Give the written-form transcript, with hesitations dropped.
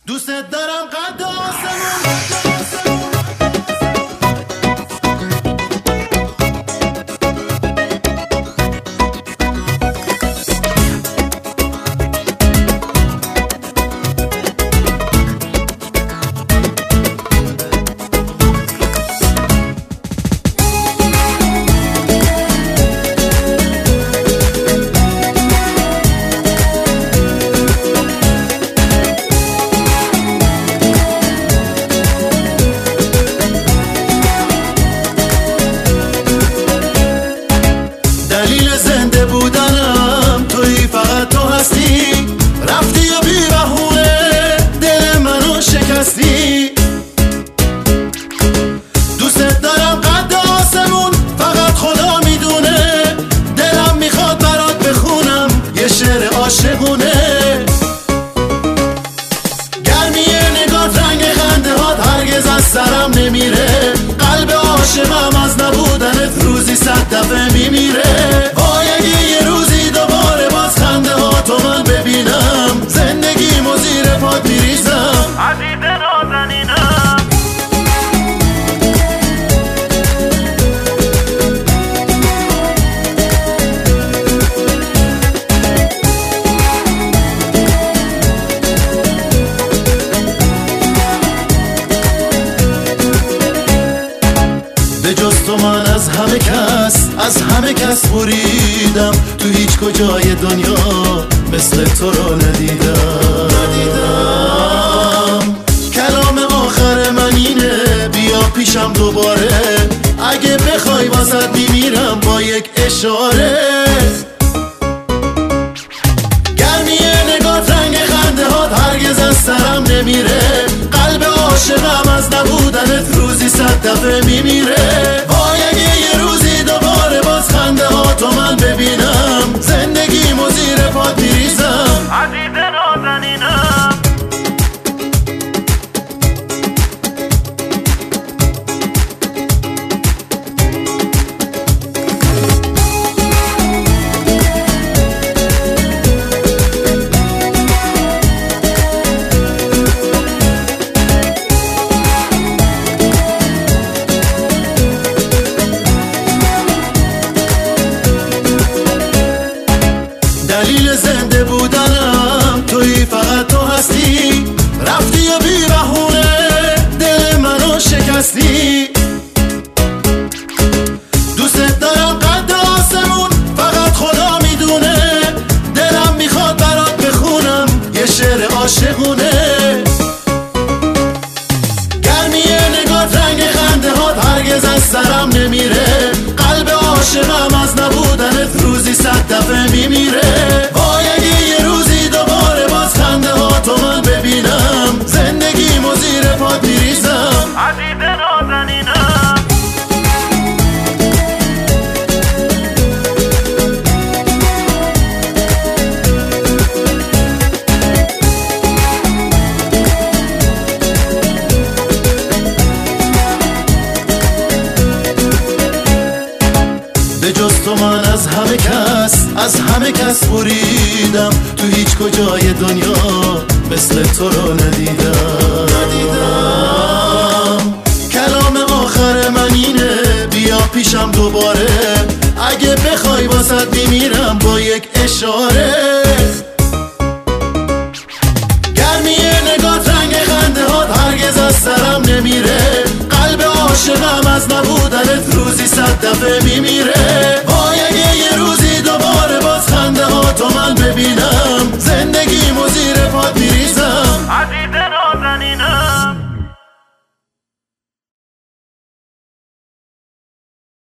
دوست دارم قد آسمون. دلیل زنده بودنم توی، فقط تو هستی. رفتی و بی بهونه دل منو شکستی. دوستت دارم قد آسمون، فقط خدا میدونه. دلم میخواد برات بخونم یه شعر عاشقونه. گرمی نگات، رنگ خنده هات هرگز از سرم نمیره. قلب عاشقم از نبودنت روزی 100 دفعه میمیره. وای اگه یه روزی دوباره باز خنده ها تو من ببینم، زندگیمو زیر پات میریزم عزیز نازنینم. به جز تو من از همه کس بریدم. تو هیچ کجای دنیا مثل تو رو ندیدم. کلام آخر من اینه، بیا پیشم دوباره. اگه بخوای واسط میمیرم با یک اشاره. گرمی نگات، رنگ خنده هات هرگز از سرم نمیره. قلب عاشقم از نبودنت روزی 100 دفعه میمیره. وای اگه یه روزی دوباره باز خنده ها تو من ببینم، زندگیمو زیر پات میریزم عزیز نازنینم. دلیل زنده بودنم توی، فقط تو هستی. رفتی و بی بهونه دل منو شکستی. دوستت دارم قد آسمون، فقط خدا میدونه. دلم میخواد برات بخونم یه شعر عاشقونه. گرمی نگات، رنگ خنده هات هرگز از سرم نمیره. قلب عاشقم از نبودنت روزی 100 دفعه میمیره. وای اگه یه روزی دوباره باز خنده ها تو من ببینم، زندگیمو زیر پات میریزم عزیز نازنینم. به جز تو من از همه کس بریدم. تو هیچ کجای دنیا مثل تو رو ندیدم. کلام آخر من اینه، بیا پیشم دوباره. اگه بخوای واسط میمیرم با یک اشاره. گرمی نگات، رنگ خنده هات هرگز از سرم نمیره. قلب عاشقم از نبودنت روزی 100 دفعه میمیره. وای اگه یه روزی دوباره باز خنده ها تو من ببینم،